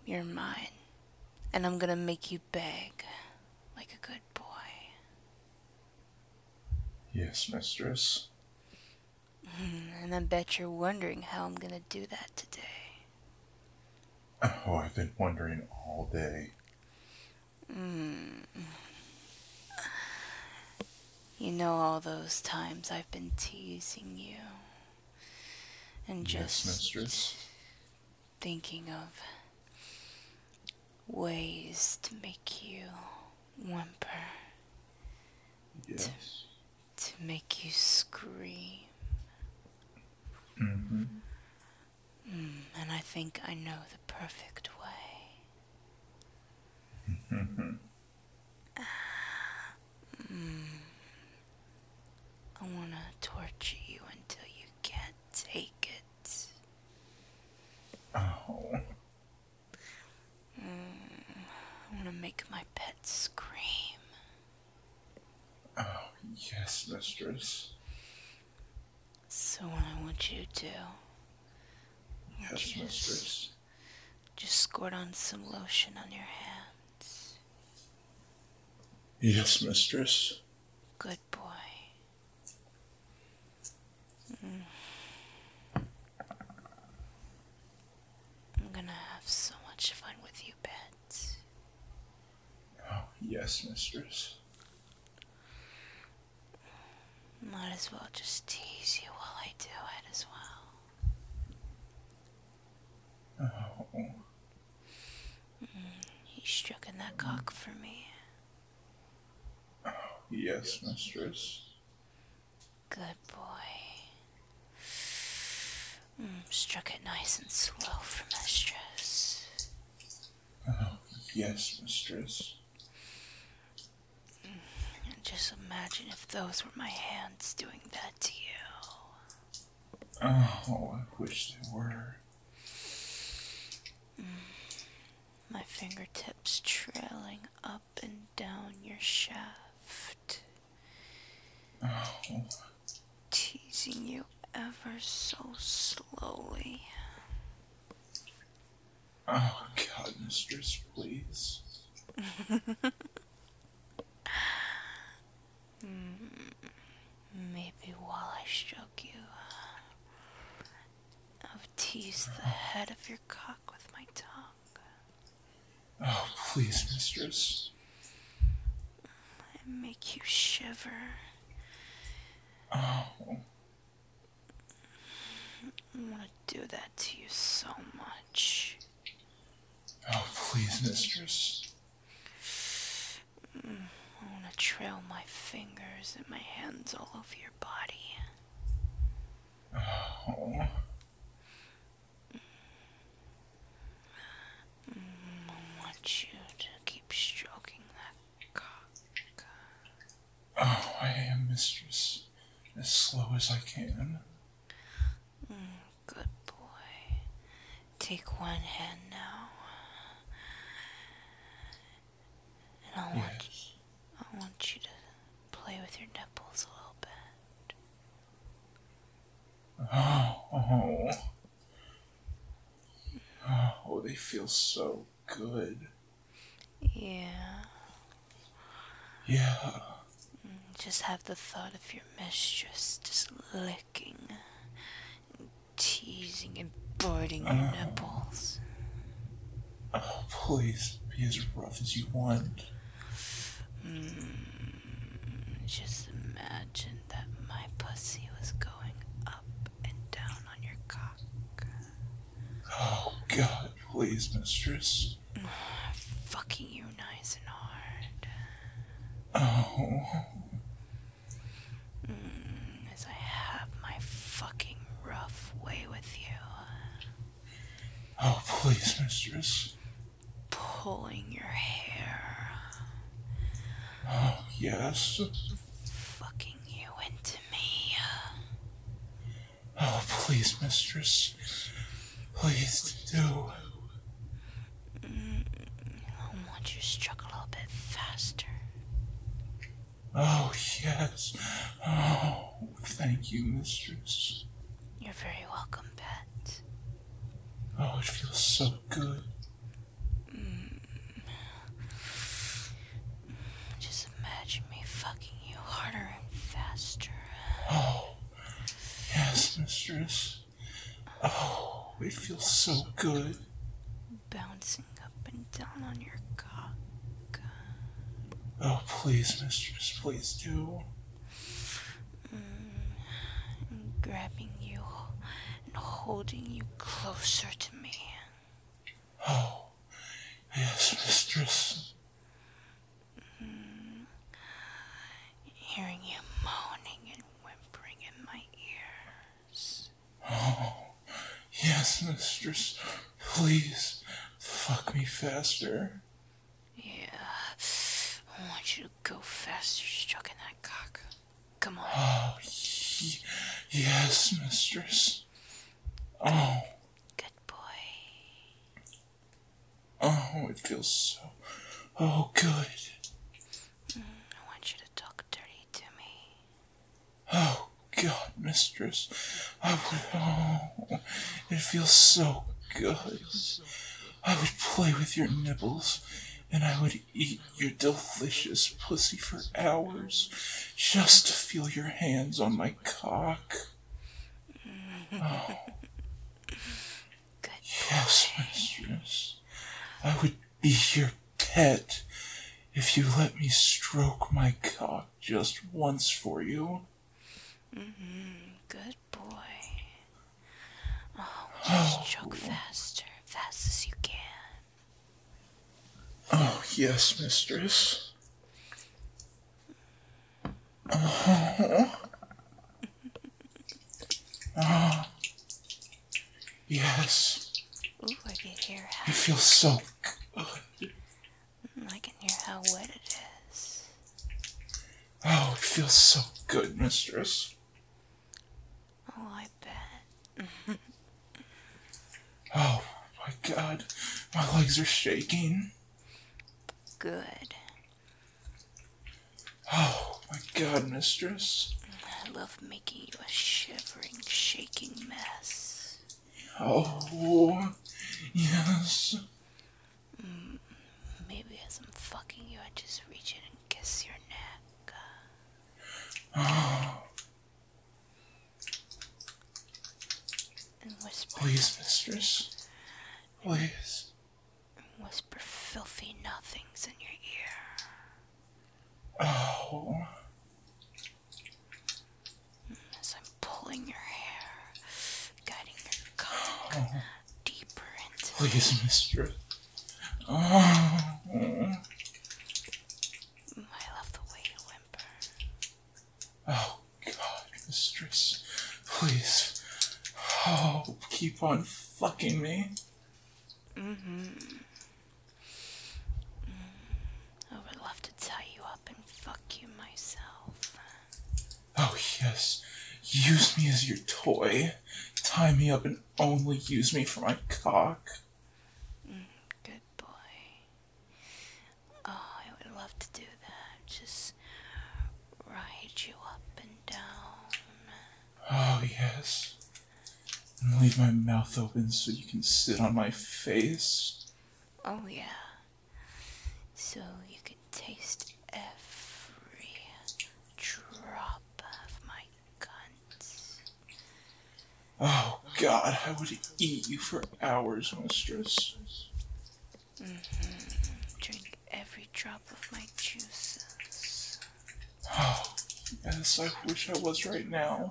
You're mine. And I'm gonna make you beg like a good boy. Yes, mistress. And I bet you're wondering how I'm gonna do that today. Oh, I've been wondering all day. You know all those times I've been teasing you and Yes, just mistress. thinking of ways to make you whimper, Yes. to make you scream. Mm-hmm. And I think I know the perfect way. Mm-hmm. I want to torture you until you can't take it. Oh. I want to make my pet scream. Oh, yes, mistress. So what I want you to do, I want Yes, you to mistress. just squirt on some lotion on your hands. Yes, mistress. Good boy. I'm gonna have so much fun with you, pet. Oh, yes, mistress. Might as well just tease you while I do it as well. Oh. You stroking that cock for me. Yes, mistress. Good boy. Struck it nice and slow for mistress. Oh, yes, mistress. And just imagine if those were my hands doing that to you. Oh, I wish they were. My fingertips trailing up and down your shaft, Oh. teasing you ever so slowly. Oh, God, mistress, please. Maybe while I stroke you, I'll tease the head of your cock with my tongue. Oh, please, mistress. And make you shiver. Oh. I want to do that to you so much. Oh, please, mistress. I want to trail my fingers and my hands all over your body. Oh. I want you to keep stroking that cock. Oh, I am, mistress. As slow as I can. Good boy. Take one hand now. And Yes. I want you to play with your nipples a little bit. Oh. Oh, they feel so good. Yeah. Yeah. Just have the thought of your mistress just licking, teasing, and biting your nipples. Oh, please, be as rough as you want. Just imagine that my pussy was going up and down on your cock. Oh, God, please, mistress. Fucking you nice and hard. Oh. As I have my fucking rough way with you. Oh, please, mistress. Pulling your hair. Oh, yes. Fucking you into me. Oh, please, mistress. Please do. I want you to struck a little bit faster. Oh, yes. Oh, thank you, mistress. You're very welcome, pet. Oh, it feels so good. mistress. Oh, it feels so good. Bouncing up and down on your cock. Oh, please, mistress, please do. Grabbing you and holding you closer to me. Oh, yes, mistress. Hearing you moaning and whimpering in my ears. Oh, yes, mistress. Please, fuck me faster. Yeah, I want you to go faster stroking that cock. Come on. Oh, yes, mistress. Oh, Good boy. oh, it feels so, oh, good. I want you to talk dirty to me. Oh, God, mistress. Oh, it feels so good. I would play with your nipples, and I would eat your delicious pussy for hours, just to feel your hands on my cock. Oh, Good yes, mistress. I would be your pet if you let me stroke my cock just once for you. Good boy. Oh, just stroke faster, fast as you can. Oh, yes, mistress. Yes, Ooh, I can hear it how feels so good. I can hear how wet it is. Oh, it feels so good, mistress. Oh, I bet. Oh, my God, my legs are shaking. Good. Oh, my God, mistress. I love making you a shivering, shaking mess. Oh, yes. Maybe as I'm fucking you, I just reach in and kiss your neck. Oh, And whisper, please, mistress. Please. whisper filthy nothings in your ear. Oh, As I'm pulling your hair, guiding your cock deeper into please, mistress. Oh, I love the way you whimper. oh, God, mistress. Please. Oh, keep on fucking me. I would love to tie you up and fuck you myself. Oh, yes. Use me as your toy. Tie me up and only use me for my cock. Good boy. Oh, I would love to do that. Just ride you up and down. Oh, yes. And leave my mouth open so you can sit on my face. Oh, yeah. So you can taste every drop of my cunt. Oh, God, I would eat you for hours, mistress. Drink every drop of my juices. Oh, yes, I wish I was right now.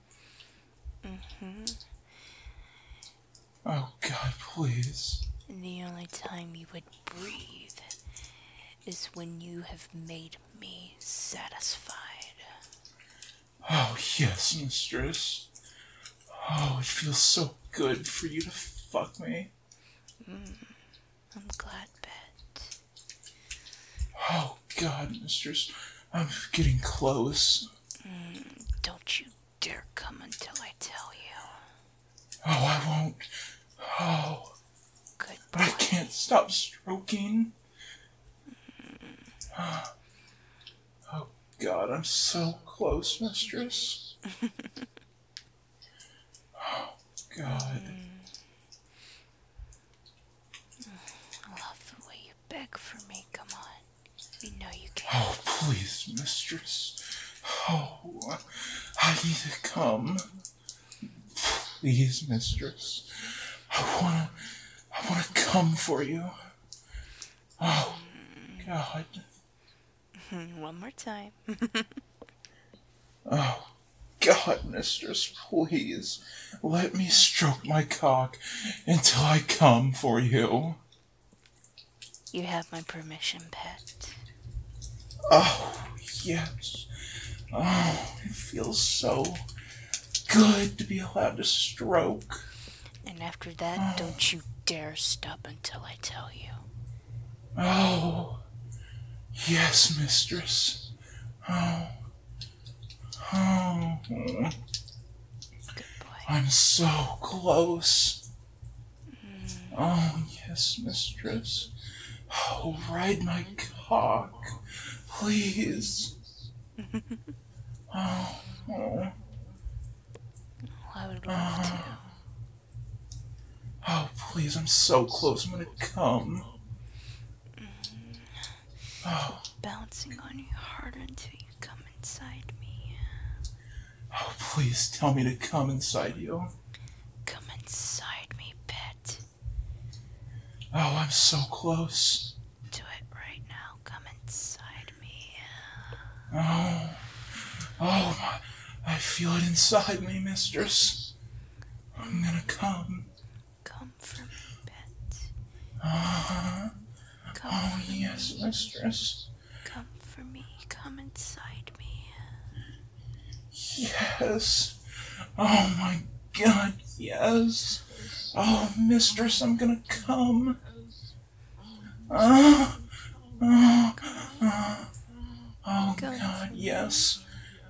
Oh, God, please. And the only time you would breathe is when you have made me satisfied. Oh, yes, mistress. Oh, it feels so good for you to fuck me. I'm glad, Bet. Oh, God, mistress. I'm getting close. Don't you dare come until I tell you. Oh, I won't. Oh, Good but I boy. can't stop stroking. Oh, God, I'm so close, mistress. Oh, God. I love the way you beg for me. Come on. You know you can. Oh, please, mistress. Oh, I need to come. please, mistress. I wanna come for you. Oh, God. One more time. Oh, God, mistress, please. Let me stroke my cock until I come for you. You have my permission, pet. Oh, yes. Oh, it feels so good to be allowed to stroke. And after that, don't you dare stop until I tell you. Oh, yes, mistress. Oh, oh, Good boy. I'm so close. Oh, yes, mistress. Oh, ride my cock, please. Oh, oh, I would love to. oh, please, I'm so close. I'm gonna come. Oh, Bouncing on you harder until you come inside me. oh, please tell me to come inside you. Come inside me, pet. Oh, I'm so close. Do it right now. Come inside me. Oh, oh, I feel it inside me, mistress. I'm gonna come. Come for me, pet. Uh-huh. Come Oh, for yes, me. mistress. Come for me. Come inside me. Yes. Oh, my God, yes. Oh, mistress, I'm gonna come. Oh, oh, oh, Come God, for yes.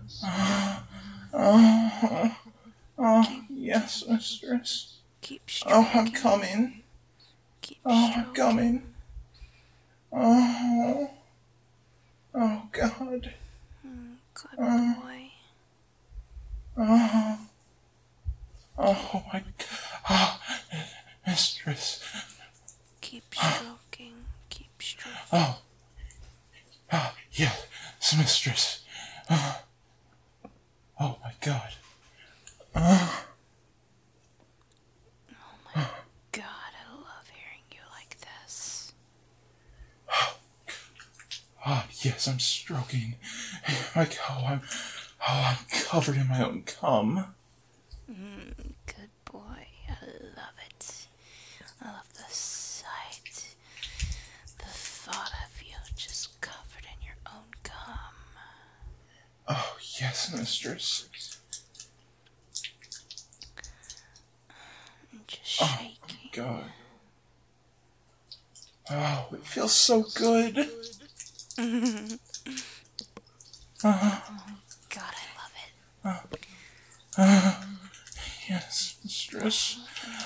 Oh, oh, Keep, yes, mistress. keep Oh, I'm stroking. coming. Keep Oh, I'm stroking. coming. Oh, oh, God. Good Oh, boy. oh, oh, my, oh, mistress. Keep stroking. Keep stroking. Oh, oh, yes, mistress. Oh, my God. God, I love hearing you like this. Ah, yes, I'm stroking. Like how I'm covered in my own cum. Good boy. I love it. I love the sight. The thought of you just covered in your own cum. Oh, yes, mistress. And just shaking. God. Oh, it feels so good. God, I love it. Yes, mistress.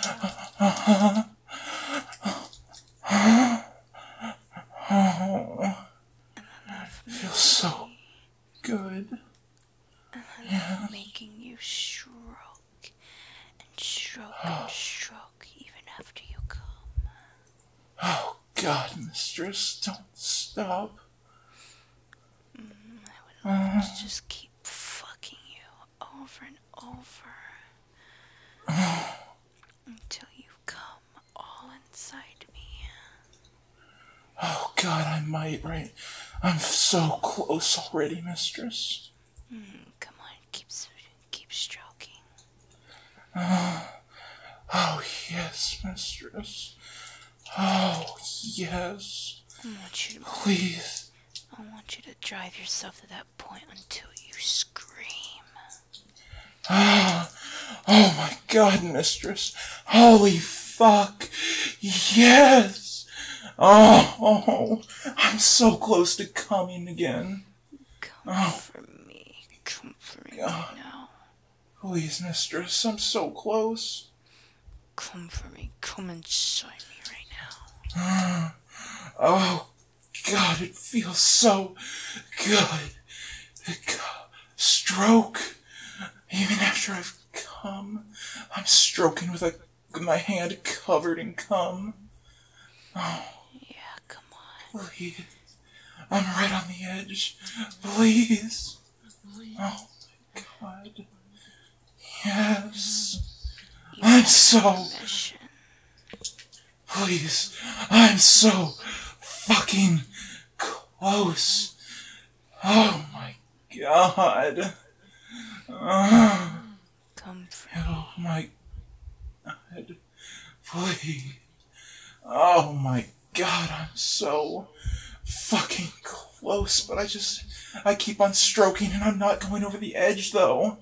Love It feels so good. making you stroke and stroke and stroke even after you come. Oh, God, mistress, don't stop. I would love to just keep fucking you over and over until you come all inside me. Oh, God, I might, right? I'm so close already, mistress. Come on, keep stroking. Oh, yes, mistress. Oh, yes. Please. I want you to drive yourself to that point until you scream. Oh my God, mistress. Holy fuck. Yes. Oh, I'm so close to coming again. Come for me. Come for me God. now. Please, mistress, I'm so close. Come for me. Come inside me right now. Oh, God, it feels so good. Stroke. Even after I've come, I'm stroking with my hand covered in cum. Oh, Yeah, come on. please. I'm right on the edge. Please. Oh, my God. Yes. I'm so... Permission. Please, I'm so fucking close. Oh my god. Come for Oh me. my god. Please. Oh my god, I'm so fucking close, but I keep on stroking and I'm not going over the edge though.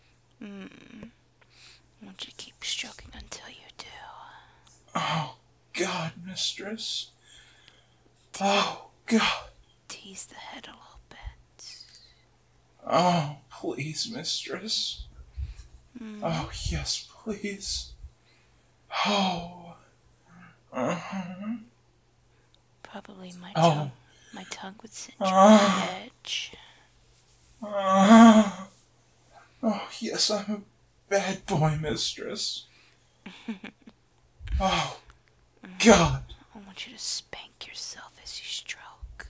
I want you to keep stroking until you do. Oh god, mistress. Oh god. Tease the head a little bit. Oh, please, mistress. Oh, yes, please. Oh. Uh-huh. Probably my Oh. tongue. My tongue would cinch you on the edge. Oh, yes, I'm a bad boy, mistress. Oh, God. I want you to spank yourself as you stroke.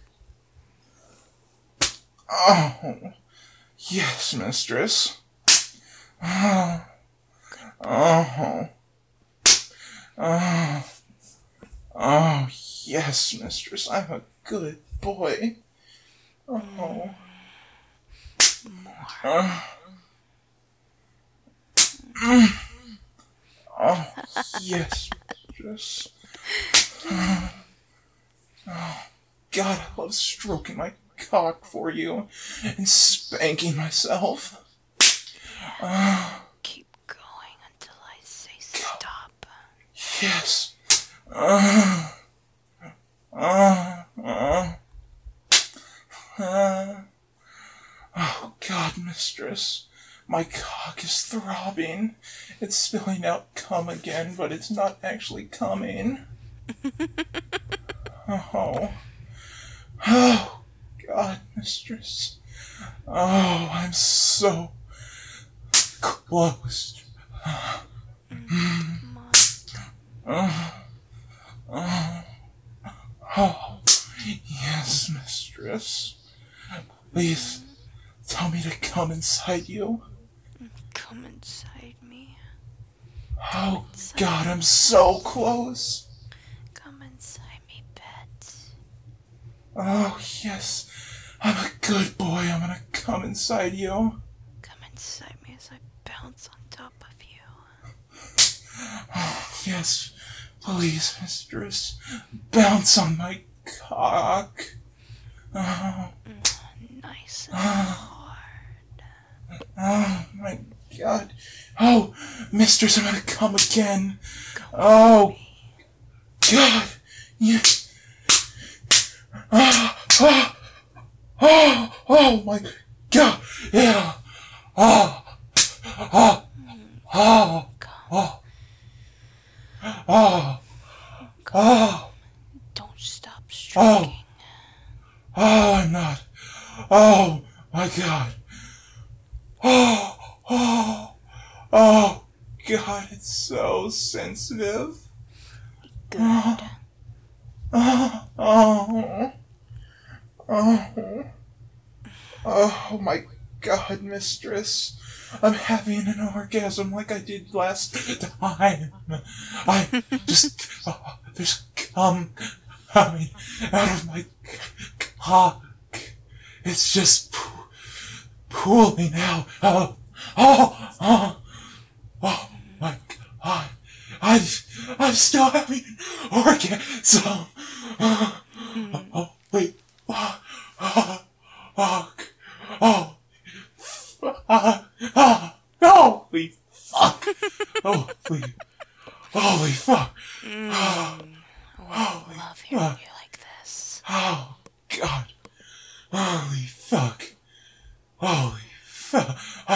Oh, yes, mistress. Oh, oh, oh, oh, yes, mistress. I'm a good boy. Oh, More. oh, yes, mistress. Oh, God, I love stroking my cock for you and spanking myself. Keep going until I say stop. Yes. Oh, God, mistress. My cock is throbbing. It's spilling out cum again, but it's not actually coming. Oh. Oh, God, mistress. Oh, I'm so close. Come on. Oh, yes, mistress. Please, tell me to come inside you. Come inside me. Oh, God, I'm so close. Come inside me, pet. Oh, yes. I'm a good boy. I'm gonna come inside you. Come inside me as I bounce on top of you. Yes, please, mistress. Bounce on my cock. Oh, Nice and hard. oh my God. Oh, mistress, I'm gonna come again. Come Oh, with me. God. Yes. Oh my God. Yeah. Oh, oh, oh, oh, oh, oh, Don't stop stroking. oh, I'm not. Oh my God. Oh, God, it's so sensitive. Good. Oh, oh my God, mistress. I'm having an orgasm like I did last time. I just, there's cum coming out of my cock. It's just pooling out. Oh my God. I'm still having an orgasm. Wait. Holy fuck. Holy fuck. I love hearing you like this. Oh, God. Holy fuck. Holy fuck.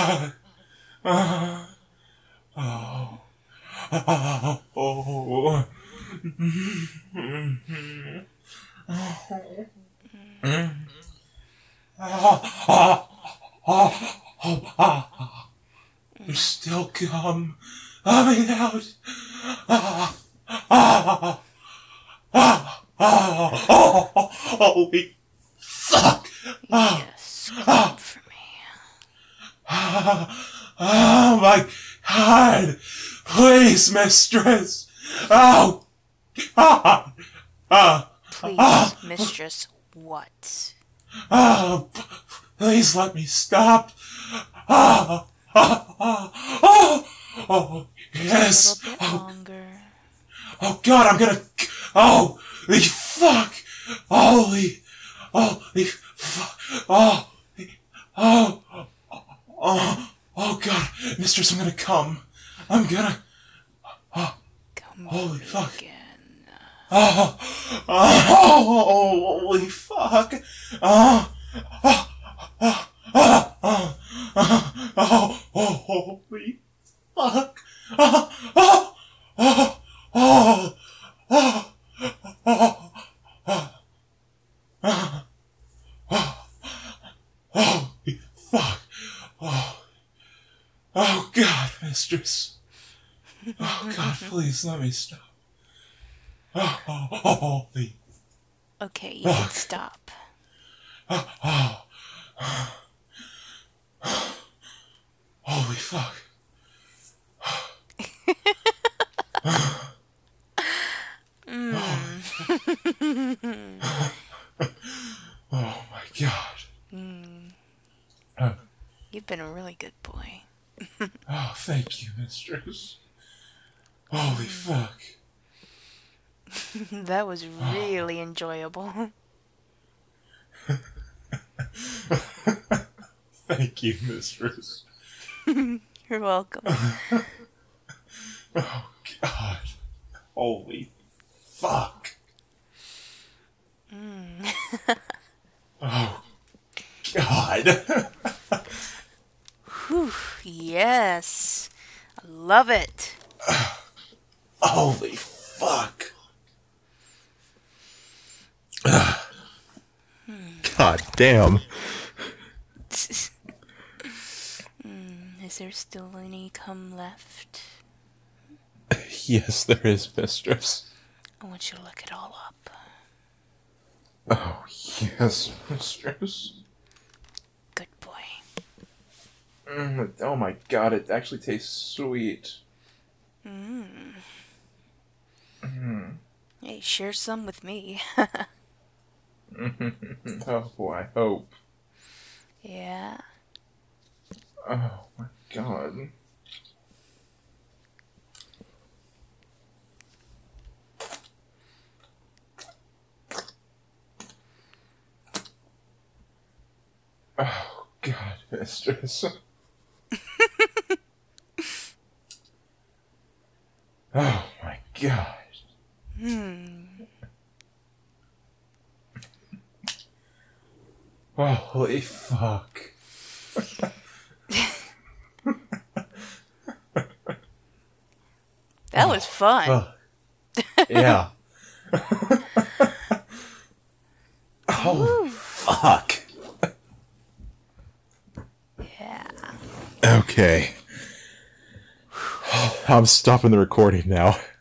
There's still cum coming out. Holy fuck. Yes, come for me. Oh my God. Please Please, mistress! Oh! Ah! Ah! Please, mistress, what? Oh! Please let me stop! Oh! Oh! Oh! Oh! Oh! Yes! A little bit longer. Oh God, I'm gonna. Oh! Holy fuck! Holy fuck! Oh! Oh! Oh! Oh God, mistress, I'm gonna come. I'm gonna. Come Holy for me fuck! again. Oh! Oh! Holy fuck! Oh! Oh! Oh! Oh! Oh! Oh! Oh! Holy fuck! Oh! Oh! Oh! Oh! Oh! Oh! Holy fuck! Oh! Oh God, mistress! Oh God, please let me stop! Oh! Oh! Holy Okay, you can fuck! stop. Oh! Holy fuck! Oh my God! You've been a really good boy. Oh, thank you, mistress. Holy fuck! That was really enjoyable. Thank you, mistress. You're welcome. Oh God! Holy fuck! Oh God! Whew, yes. I love it. Holy fuck! God damn. Is there still any cum left? Yes, there is, mistress. I want you to look it all up. Oh, yes, mistress. Good boy. Oh my God, it actually tastes sweet. Hey, share some with me. Oh, I hope. Yeah. Oh my God. Oh God, mistress. Oh my God. Holy fuck. That was fun. Fuck. Yeah. Holy fuck. Yeah. Okay. I'm stopping the recording now.